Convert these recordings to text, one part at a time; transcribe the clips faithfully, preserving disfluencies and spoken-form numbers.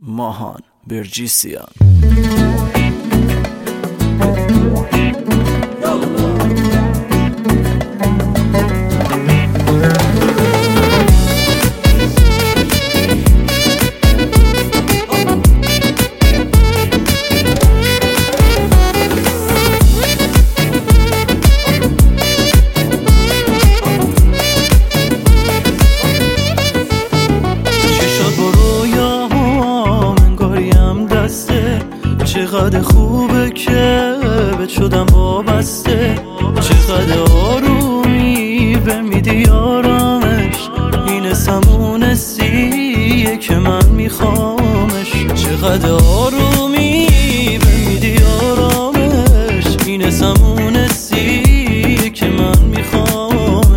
ماهان برجیسیان. چقدر خوبه که بهت شدم وابسته، چقدر آرومی به میدی آرامش، این سمون سیه که من میخوامش. چقدر آرومی به میدی آرامش، این سمون سیه که من میخوامش.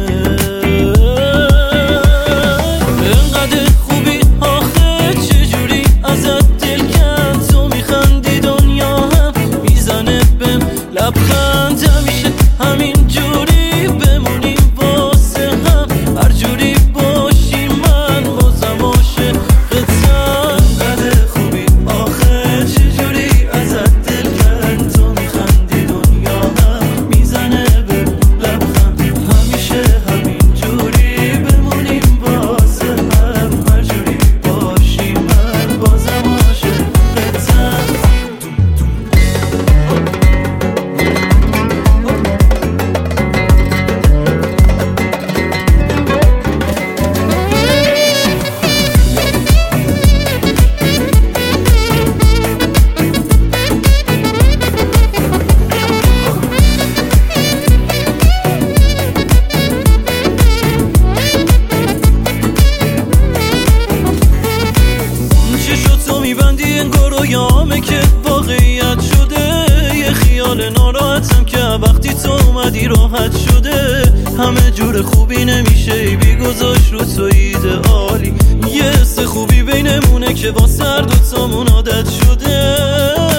انقدر خوبی آخه چجوری ازت دل کن، تو میخندی دنیا هم میزنه بهم لبخند. همیشه همین جوری بمونیم واسه هم، هر جوری باشی من بازم عاشقتم. انقدر خوبی آخه چجوری ازت دل کن، تو میخندی دنیا هم میزنه بهم لبخند. همیشه همین جوری بمونیم واسه هم، هر جوری باشی من بازم عاشقتم. میبندی انگار رویامه که واقعیت شده، یه خیال ناراحتم که وقتی تو اومدی راحت شده. همه جور خوبی نمیشه بی گذاشت رو تو ایدئالی، یه حس خوبی بینمونه که با سر دوتامون عادت شده.